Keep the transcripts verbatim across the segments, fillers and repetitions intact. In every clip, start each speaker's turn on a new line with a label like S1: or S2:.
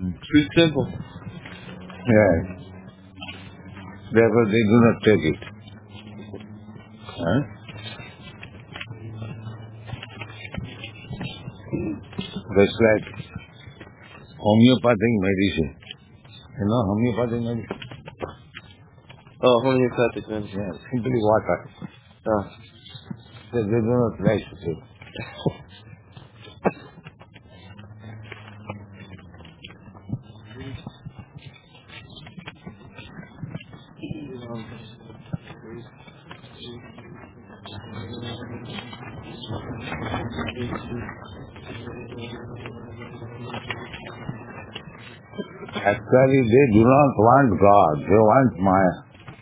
S1: It's simple.
S2: Yes. Therefore they do not take it. Huh? That's like homeopathic medicine. You know homeopathic medicine?
S1: Oh, homeopathic medicine.
S2: Yeah, simply water.
S1: Oh.
S2: They, they do not like to take. Actually, they do not want God. They want Maya.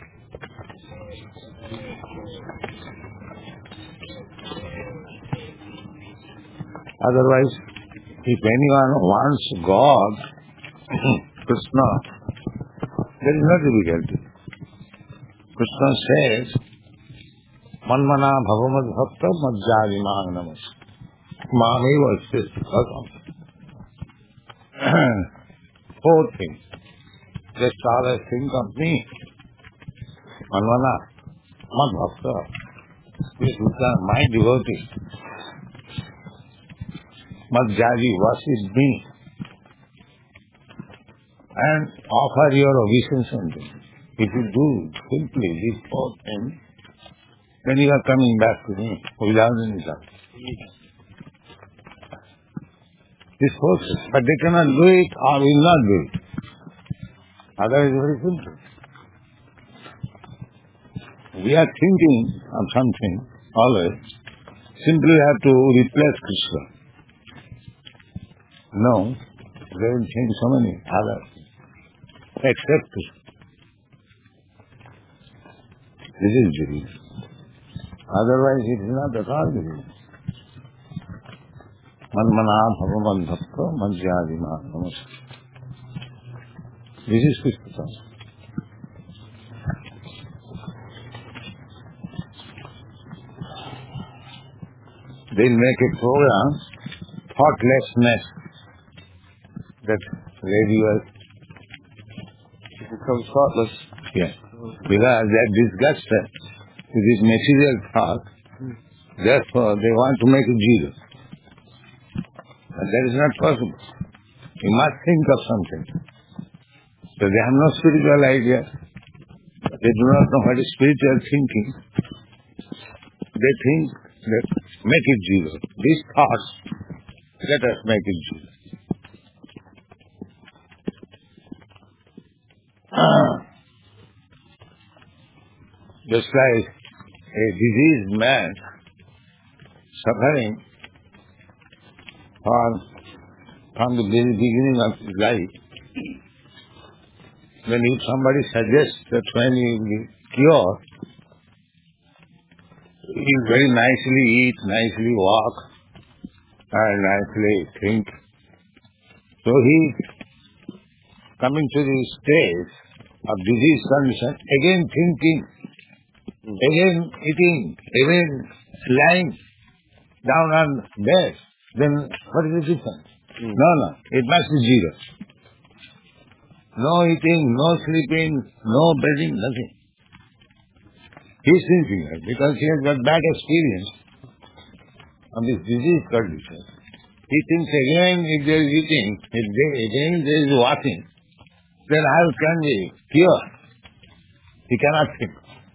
S2: Otherwise, if anyone wants God, Krishna, there is no difficulty. Krishna says, Manmana bhavamad bhakta madhyadi magnamas. Mameva asya bhagam. Four things. Just always think of me. Manmana, mad bhakta. This is my devotee. Madhyadi, worship me. And offer your obeisance unto me. If you do simply these four things, then you are coming back to me without any doubt. These four things. But they cannot do it or will not do it. Otherwise, it's very simple. We are thinking of something always. Simply have to replace Krishna. No, they will think so many others. Except Krishna. This is the reason. Otherwise, it is not at all the reason. Manmana bhagavan bhakta madhyadima namaste. This is Krishna consciousness. They'll make a program, thoughtlessness, that lady was...
S1: It becomes thoughtless.
S2: Yes. Because they are disgusted with this material thought, therefore they want to make it zero. But that is not possible. You must think of something. So they have no spiritual idea. They do not know what is spiritual thinking. They think that make it zero. These thoughts, let us make it zero. Just like a diseased man suffering from, from the very beginning of his life, when if somebody suggests that when he will be cured, he will very nicely eat, nicely walk, and nicely think. So he, coming to the stage of disease condition, again thinking, again eating, again lying down on bed, then what is the difference? Mm. No, no, it must be zero. No eating, no sleeping, no bedding, nothing. He is thinking that because he has got bad experience of this disease condition. He thinks again if there is eating, if there, again there is walking, then how can he cure? He cannot think.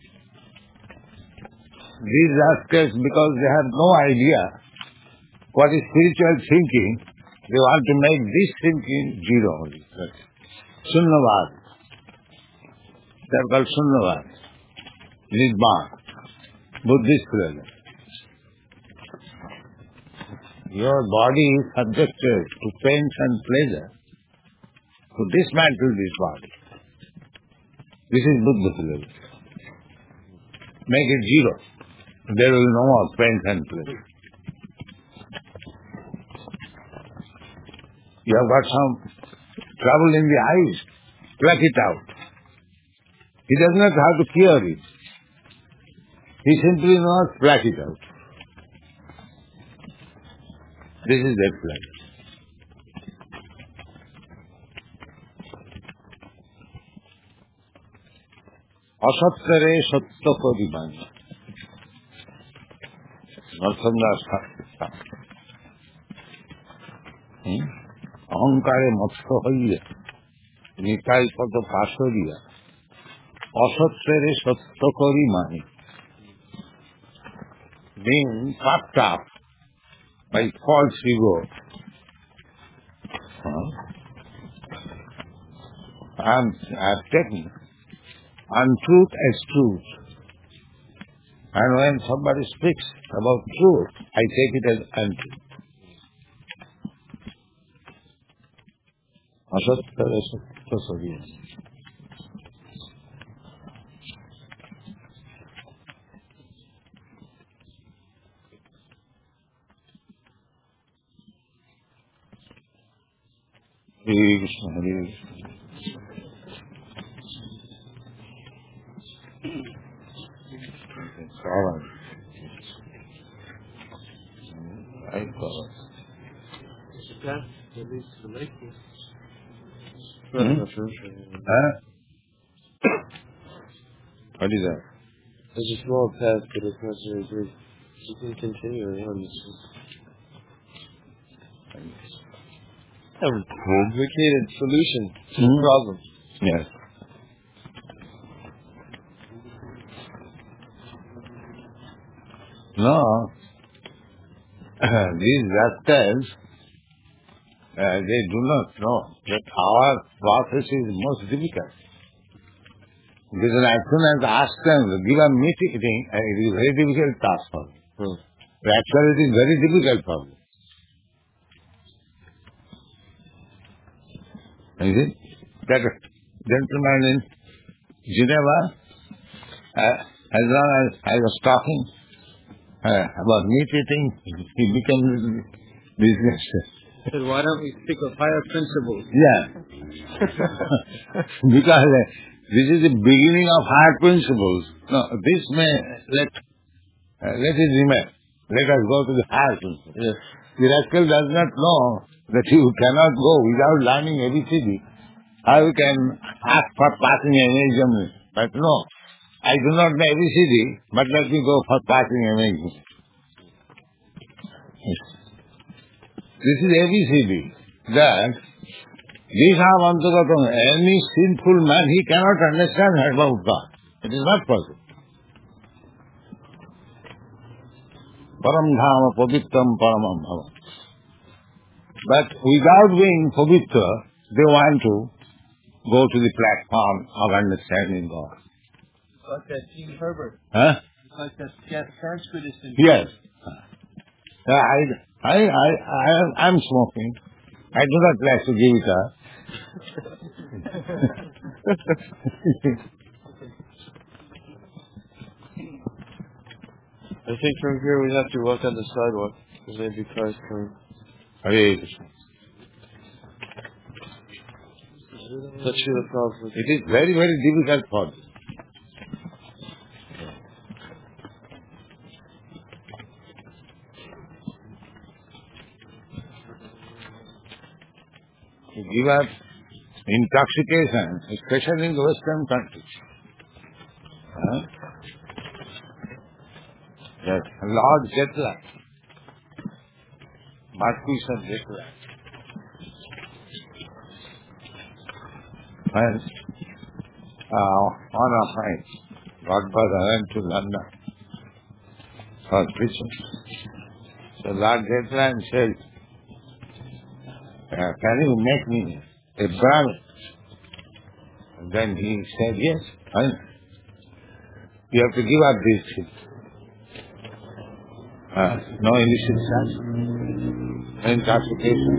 S2: These rascals, because they have no idea what is spiritual thinking, they want to make this thinking zero only. Sunnavad. They are called Sunnavad. Nidban. Buddhist religion. Your body is subjected to pains and pleasure. To dismantle this body. This is Buddhist religion. Make it zero. There will be no more pains and pleasure. You have got some trouble in the eyes, pluck it out. He does not have to cure it. He simply knows, pluck it out. This is that pluck. অসত্যরে সত্য করি মানি। নরসিংহদাস অহংকারে মত্ত হইয়া নিতাই পদ পাশরিয়া অসত্যরে সত্য করি মানি। Being puffed up by false ego, huh? I'm, I've taken untruth as truth. And when somebody speaks about truth, I take it as untruth. Asattara sattva sariya. Hare Krishna, Hare Krishna. It's all right. I call it.
S1: It's a path that leads to the lake.
S2: Hmm? Huh? What is that?
S1: There's a small path, but it's not very big. You can continue around this. A complicated solution to
S2: Hmm?
S1: the problem.
S2: Yes. No. These rascals, uh, they do not know that our process is most difficult. Because as soon as I ask them to give a meeting, uh, it is a very difficult task for me.
S1: Hmm.
S2: Actually, it is very difficult for me. Is it? That gentleman in Geneva, uh, as long as I was talking uh, about meat eating, he became business.
S1: I said, why don't we stick with higher principles?
S2: Yeah. Because uh, this is the beginning of higher principles. No, this may let uh, let it remain. Let us go to the higher principles.
S1: Yes.
S2: The rascal does not know that you cannot go without learning A B C D. How you can ask for passing an examination? But no, I do not know A B C D, but let me go for passing an examination. This is A B C D. That these are Antagatam. Any sinful man, he cannot understand about God. It is not possible. Param dhama pavitram paramam bhava. But without being pavitra, they want to go to the platform of understanding God.
S1: It's like that Gene Herbert.
S2: Huh?
S1: It's like that Sanskritist in
S2: Yes. Uh, I, I, I, I, I'm smoking. I do not like to give it up.
S1: I think from here we have to walk on the sidewalk. There may be cars coming.
S2: Hare Krishna.
S1: Let's see the problem.
S2: It is very, very difficult for them. To give up intoxication, especially in the Western countries. Huh? Yes. Lord Jetla, Marquis of Jetla. And uh, on a night, Godfather went to London for preaching. So Lord Jetla said, uh, can you make me a Brahmin? And then he said, yes. And you have to give up these things. Uh, no illicit sex, no intoxication.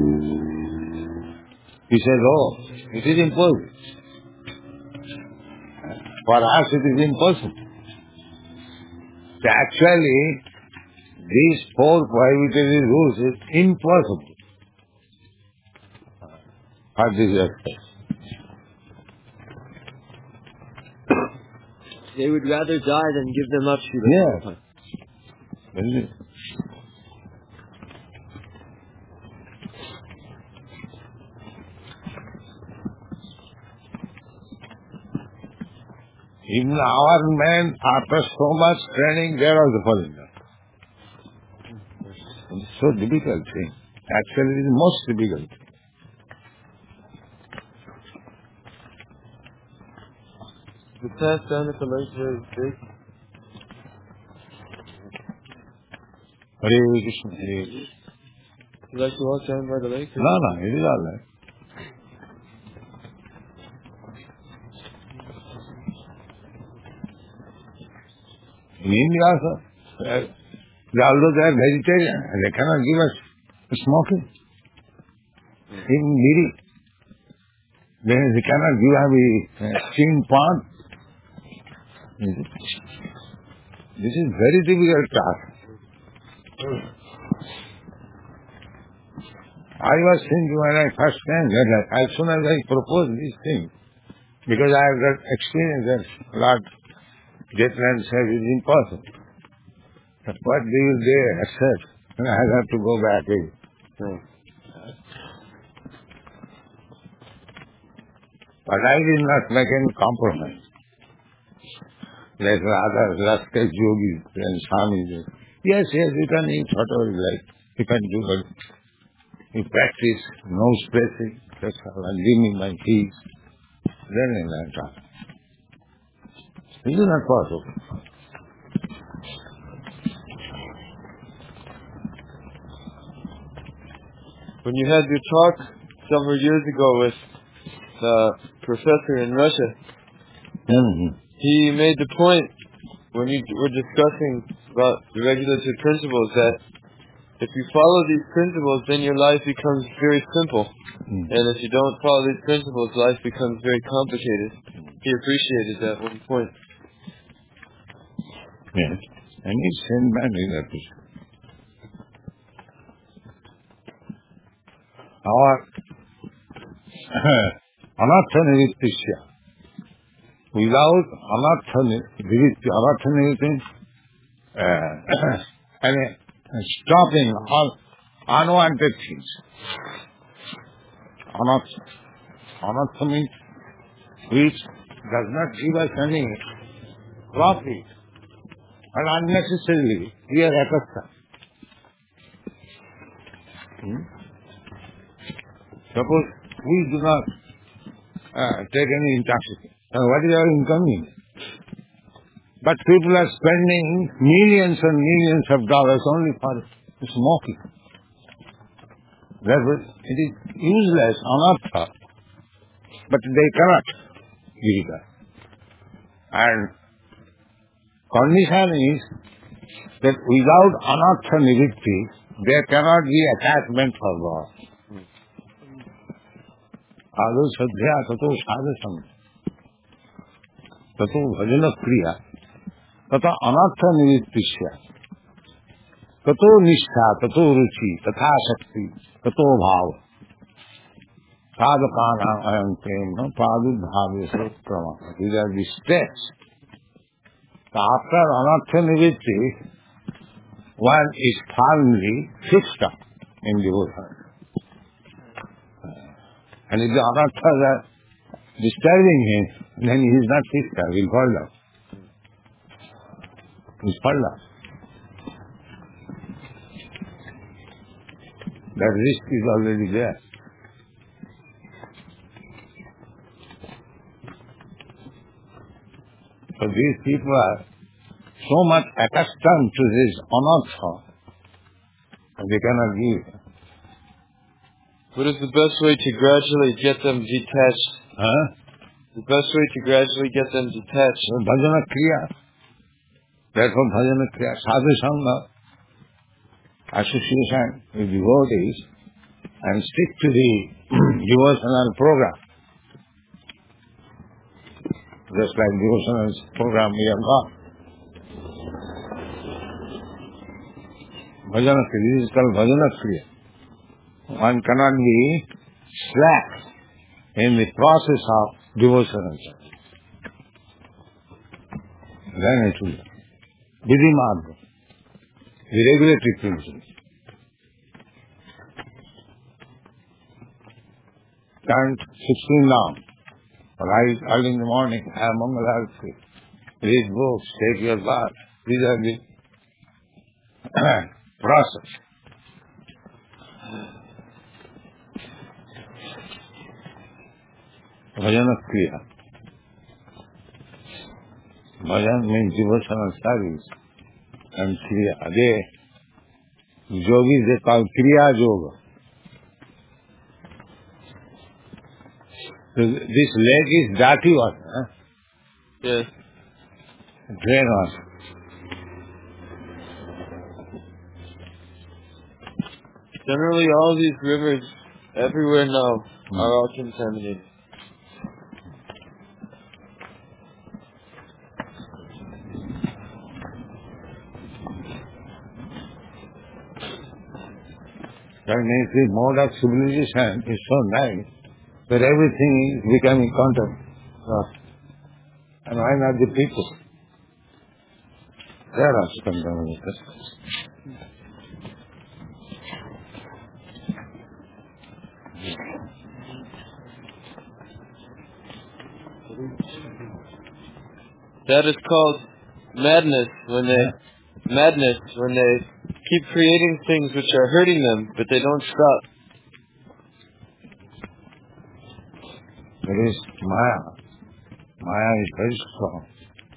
S2: He said, oh, it is impossible. For us it is impossible. So actually, these four prohibitory rules is impossible for this aspect.
S1: They would rather die than give them up, Shiva.
S2: Yes. Isn't it? Even our men, after so much training, they are also falling down. It's so difficult thing. Actually, it is the most difficult thing.
S1: The path down at the lake very big.
S2: Hare Krishna, Hare Krishna.
S1: You like to walk down by the lake?
S2: No, no, it is all right. In India also, uh, although they are vegetarian, they cannot give us smoking. In Miri, they, they cannot give us the uh, steamed pan. This is very difficult task. I was thinking when I first came that as soon as I proposed this thing, because I have got experience that Lord Jetland said it is impossible. But what do you dare accept? And I have to go back again.
S1: Hmm.
S2: But I did not make any compromise. Like others, rascal yogis and swamis. Yes, yes, you can eat whatever you like. You can do it. You practice, no spacing, that's all. And give me my keys. Then I learn talk. It is not possible.
S1: When you had your talk several years ago with the professor in Russia,
S2: Mm-hmm.
S1: he made the point when you were discussing about the regulative principles that if you follow these principles, then your life becomes very simple.
S2: Mm.
S1: And if you don't follow these principles, life becomes very complicated. He appreciated that one point.
S2: Yes. And he's sent man in that position. Our anartha nivrittisya. Without anartha nivritti, anartha nivritti, uh, and uh, stopping all unwanted things. Anartha. Anartha means which does not give us any profit. And unnecessarily, we are accustomed. Hmm? Suppose we do not uh, take any intoxicant. Uh, what is our inconvenience? But people are spending millions and millions of dollars only for smoking. Therefore, it is useless, anartha. But they cannot give that. And condition is that without anartha nivritti, there cannot be attachment for God. Ado sadhya tato sadhasam tato bhajana kriya tato anartha nivrittisya tato nishtha tato ruchi tatha shakti tato bhava sadhakanam ayam prema padubhave sarupprama. These are the steps. So after anartha nivritti, one is firmly fixed up in devotion. And if the anarthas are disturbing him, then he is not fixed up, he will fall down. He will fall down. That risk is already there. So these people are so much accustomed to this anartha, and they cannot give.
S1: What is the best way to gradually get them detached?
S2: Huh?
S1: The best way to gradually get them detached?
S2: So bhajana kriya. Therefore bhajana kriya, sadhu sangha, association with devotees, and stick to the devotional program. Just like devotional program we have got. Bhajana kriya, this is called bhajana kriya. One cannot be slack in the process of devotional service. Then it will be Vidhi marga, the regulatory principles. Count sixteen down. Rise early in the morning, have Mangal Arati. read books, take your bath. These are the process. Bhajana Kriya. Bhajan means devotional service. And Kriya. They, yogis, they call Kriya Yoga. So this lake is dirty water. Huh?
S1: Yes.
S2: Drain water.
S1: Generally, all these rivers everywhere now mm. are all contaminated.
S2: That means the mode of civilization is so nice that everything is becoming contaminated. Uh, and why not the people? They are also contaminated.
S1: That is called madness when they madness when they keep creating things which are hurting them, but they don't stop.
S2: That is Maya. Maya is very strong.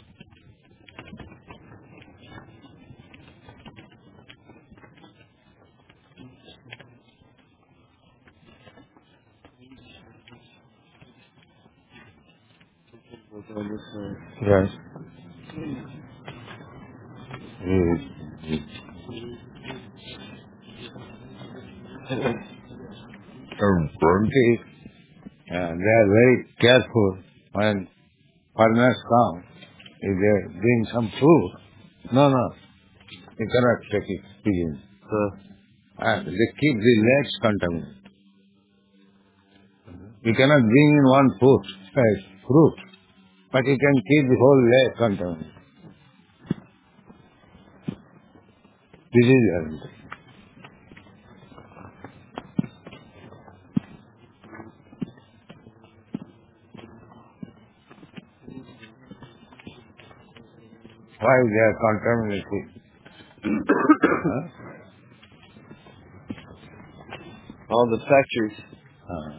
S2: Yes. Yes. Okay. Yeah, they are very careful when foreigners come. If they bring some food, no, no, you cannot take it. Begin. So, and they keep the legs contaminated. You cannot bring in one food, like fruit, but you can keep the whole leg contaminated. This is guarantee. Why they are contaminated? Huh?
S1: All the factories.
S2: Uh,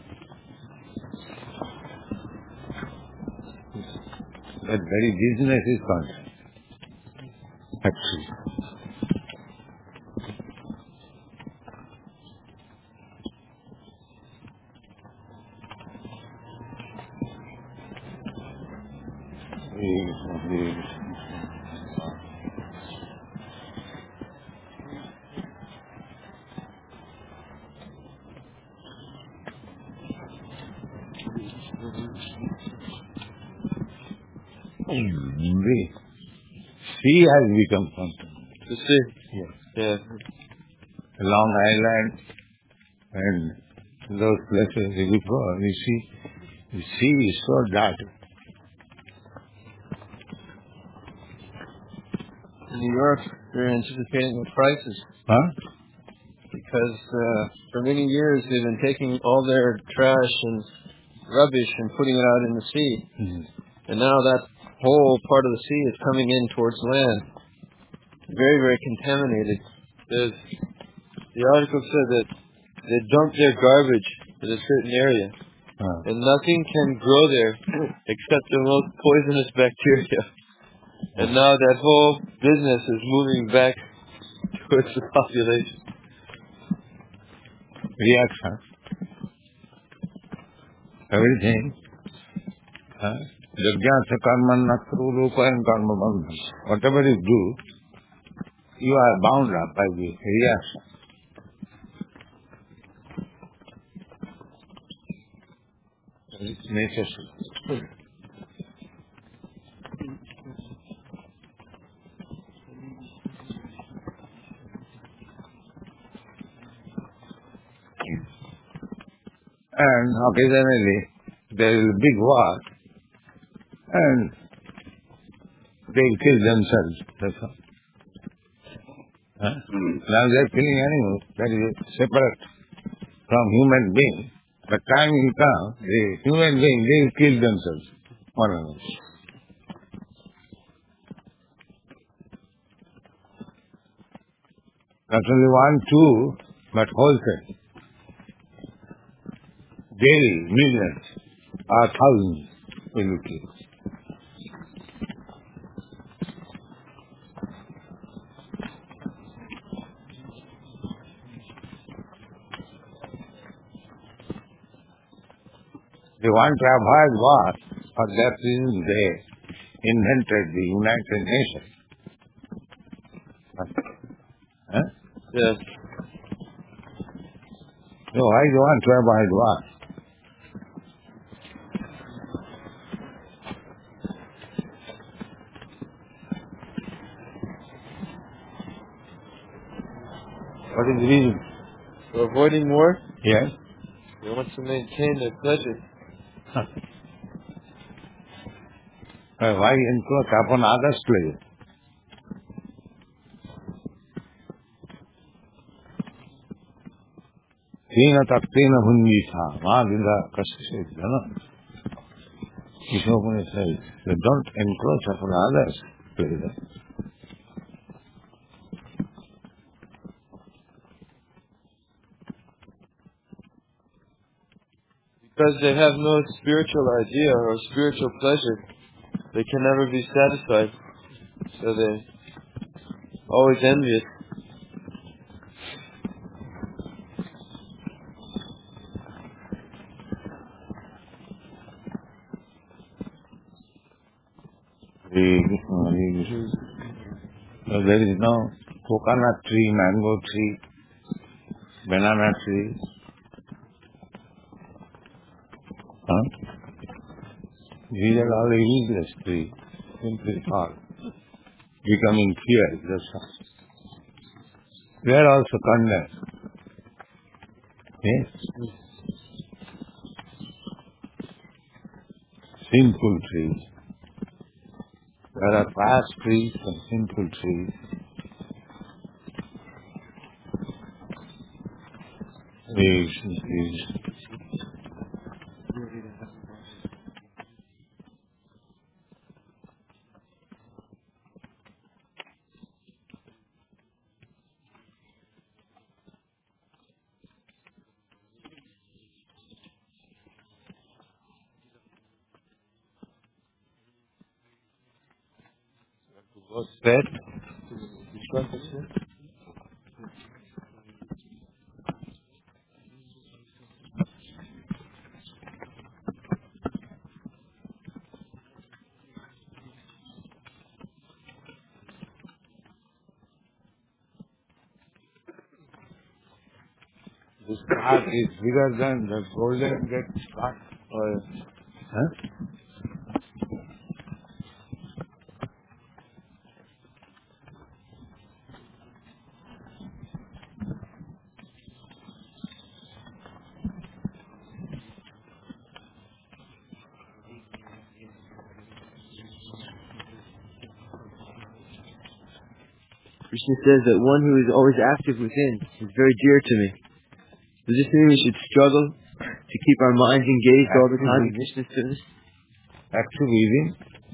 S2: that very business is contaminated. Factory. Yes, yes. The sea has become contaminated.
S1: The sea?
S2: Yes.
S1: Yeah.
S2: Long Island and those places before, you see, the sea is so dirty.
S1: In New York, they're anticipating a crisis.
S2: Huh?
S1: Because uh, for many years they've been taking all their trash and rubbish and putting it out in the sea.
S2: Mm-hmm.
S1: And now that whole part of the sea is coming in towards land. Very, very contaminated. There's, the article said that they dump their garbage in a certain area.
S2: Uh.
S1: And nothing can grow there except the most poisonous bacteria. And now that whole business is moving back towards the population.
S2: Reaction. Everything. Huh? Yajnasya karma natru lokayam karma bandham. Whatever you do, you are bound up by the reaction. It's necessary. And occasionally there is a big war and they kill themselves. That's all. Huh? Mm. Now they are killing animals. That is separate from human being. The time will come, the human being, they will kill themselves. One another. Not only one, two, but wholesale. Daily, millions, or thousands will you kill. They want to avoid war. For that reason they invented the United Nations. Huh?
S1: Yes.
S2: So why do you want to avoid war? What is the reason?
S1: For avoiding war,
S2: Yes.
S1: they want to maintain their pleasure.
S2: Uh, Why encroach upon others' pleasure? Tina taktena bhunjita, ma vidha kasya. Krishna says, so don't encroach upon others' pleasure.
S1: Because they have no spiritual idea or spiritual pleasure, they can never be satisfied. So they always envious.
S2: Hare Krishna, Hare Krishna. So there is no coconut tree, mango tree, banana tree. Huh? These are all useless trees, simply all. Becoming fear, that's all. They are also condemned. Yes? Sinful trees. There are fast trees and sinful trees. These, these. What's that? This heart is bigger than the golden gate heart.
S1: Oh, yeah.
S2: Huh?
S1: Krishna says that one who is always active within is very dear to me. Does this mean we should struggle to keep our minds engaged all the time in Krishna's service?
S2: Active within.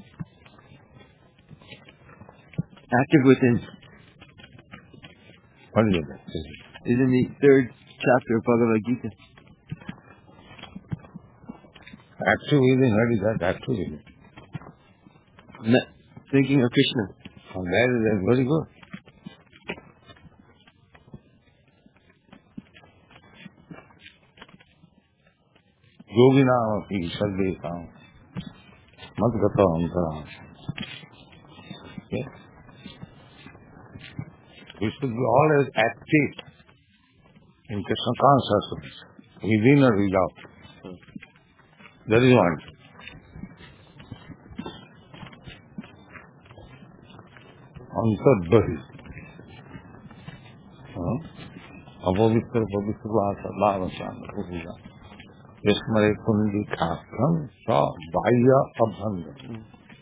S1: Active within
S2: What is it?
S1: is in the third chapter of Bhagavad Gita.
S2: Active within, what is that? Active within.
S1: Me- thinking of Krishna.
S2: Oh, that is that's very good. Yogina api saddetam madgata antara. Yes. We should be always active in Krishna consciousness, within or without. That is one. Antarbhahi. Apavitra pavitra vasa bhavasana. Yasmare pundikakam sa vaya abhanga.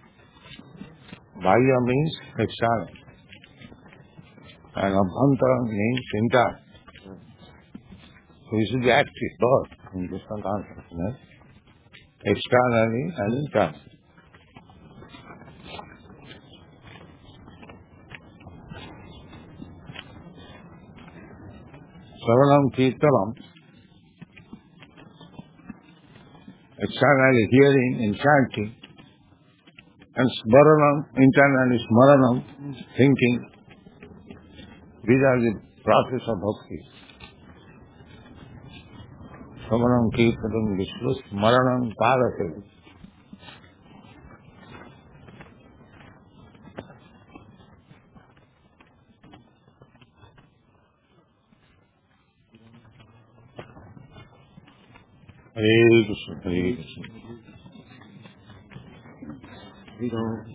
S2: Vaya means external. And abhantara means internal. So we should be active both in Krishna consciousness, externally and internally. Saranam Kirtanam, externally hearing and chanting, and Smaranam, internally Smaranam, thinking. These are the process of bhakti. Smaranam Kirtanam Vishnu, Smaranam Karate. Hare Krishna, Hare Krishna.
S1: We don't.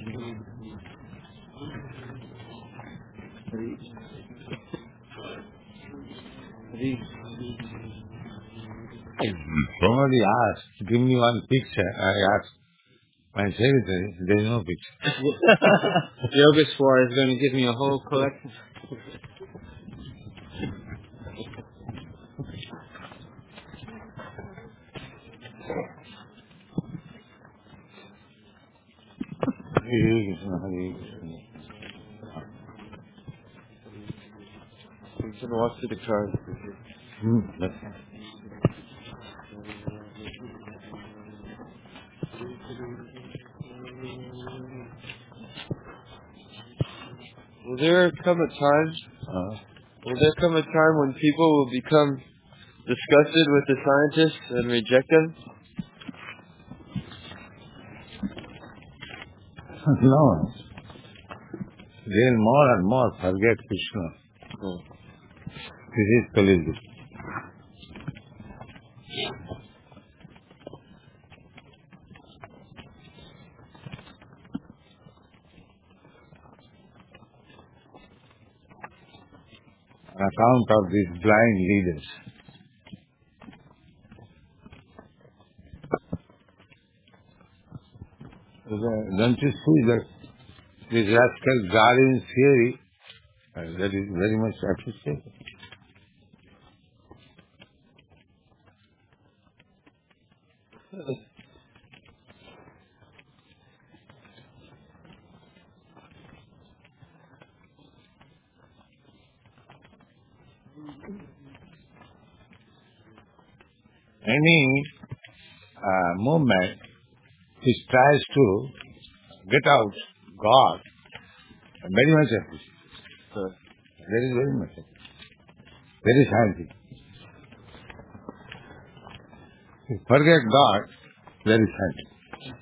S2: Somebody asked, give me one picture. I asked my secretary, there is no picture.
S1: Yogeshwar is going to give me a whole collection.
S2: Hare Krishna, Hare Krishna.
S1: We can walk through the cars.
S2: Hmm, that's right.
S1: Will there come a time?
S2: Uh,
S1: Will there come a time when people will become disgusted with the scientists and reject them?
S2: no. They'll more and more forget Krishna.
S1: Oh.
S2: This is Kali Yuga. On account of these blind leaders. Don't you see that this rascal Darwin's theory, uh, that is very much appreciated. Any uh, movement which tries to get out God, very much appreciated.
S1: Uh,
S2: That is very much appreciated. Very scientific. You forget God, very scientific.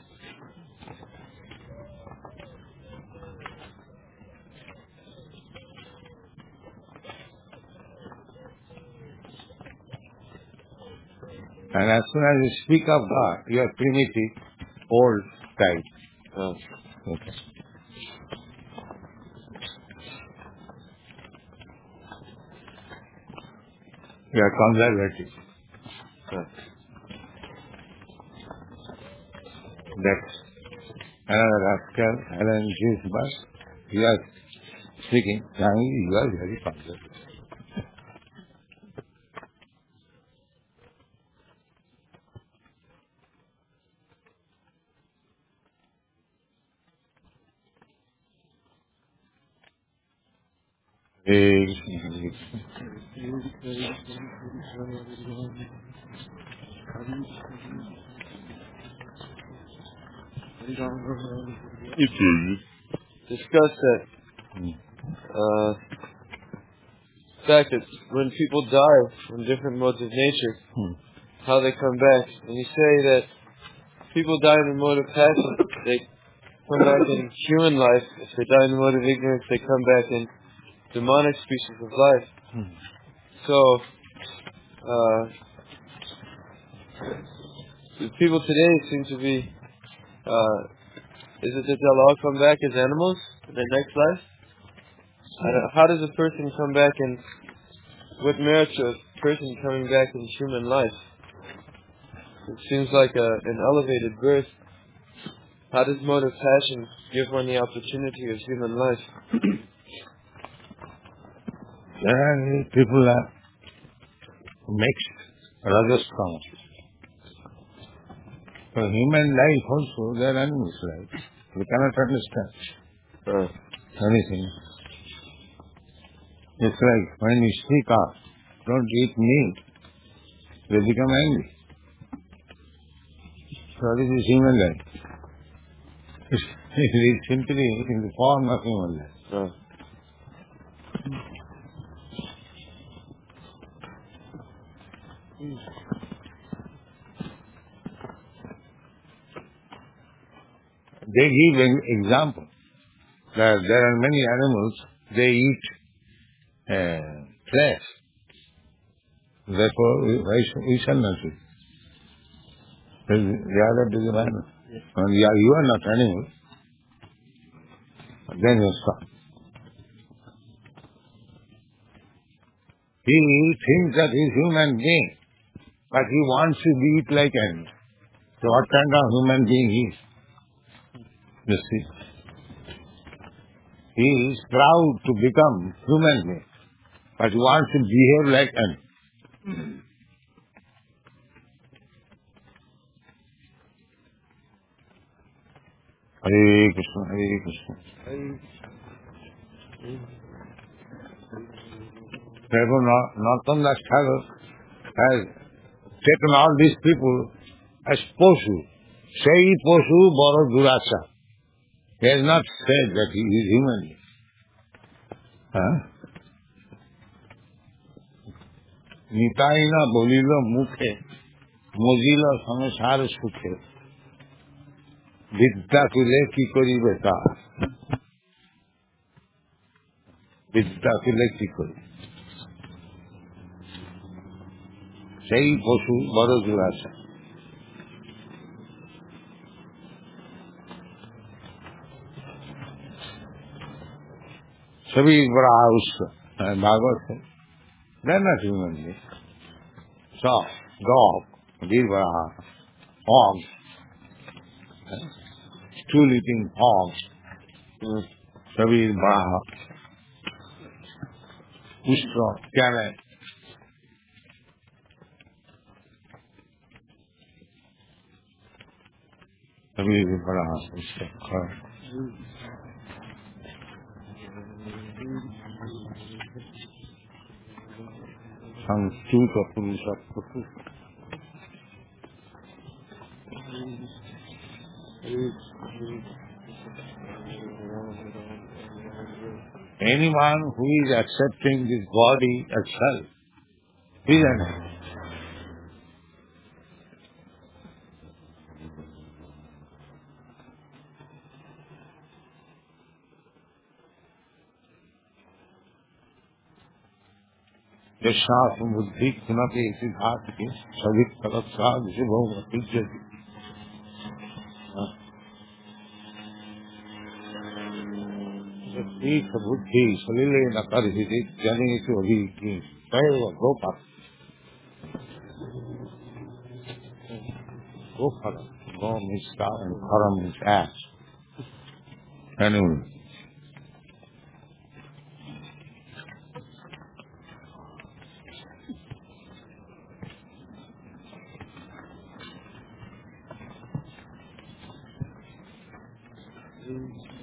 S2: And as soon as you speak of God, you are primitive, old type.
S1: uh,
S2: Okay. You are conservative.
S1: uh.
S2: That's another rascal, Alan Gisbert. You are speaking, you are very conservative. Hare Krishna, Hare Krishna.
S1: Discuss that
S2: Hmm.
S1: uh, fact that when people die from different modes of nature,
S2: Hmm.
S1: how they come back. And you say that people die in the mode of passion, they come back in human life. If they die in the mode of ignorance, they come back in demonic species of life.
S2: Hmm.
S1: So, uh, the people today seem to be, uh, is it that they'll all come back as animals in their next life? I don't, how does a person come back and what merits a person coming back in human life? It seems like a, an elevated birth. How does mode of passion give one the opportunity of human life?
S2: There are people are mixed, Rajasthan. For human life also, there are animals life. We cannot understand
S1: Uh,
S2: anything. It's like when you speak of don't eat meat, they become angry. So this is human life. It is simply in the form of human life.
S1: Uh,
S2: They give an example that there are many animals, they eat uh, flesh. Therefore, we, why should- we shall not eat. They are to the animal. And you are, you are not animal. Then you stop. He thinks that he is human being, but he wants to be eat like animal. So what kind of human being he is? You see. He is proud to become human being, but he wants to behave like animal. Hare Krishna, Hare Krishna. Therefore, Narottam Das Thakur has taken all these people as Poshu. Sei Poshu Boro Durasa. He has not said that he is human being. Huh? Nitai না বলিল মুখে মজিল সংসার সুখে বিদ্যা তুলে কি করিবে তা বিদ্যা তুলে কি করি সেই পশু বড় দুরাশা सभी बड़ा उसका भागवत है they're not human beings. So, dog, Virvaraha, hog, stool-eating hog, Sabir Baraha, Ushra, carrot. Sabir Baraha, Ushra, carrot. Sanstuta Purusha Patu. Anyone who is accepting this body as self is an animal. यशास बुद्धि कुनपि सिद्धार्थ के सभी तलक साध से बहुत इज्जत ठीक बुद्धि सलीले न कर ही जने से अभी की सैव Gopal Gopal go means cow and kara means ass. Anyway. Mm.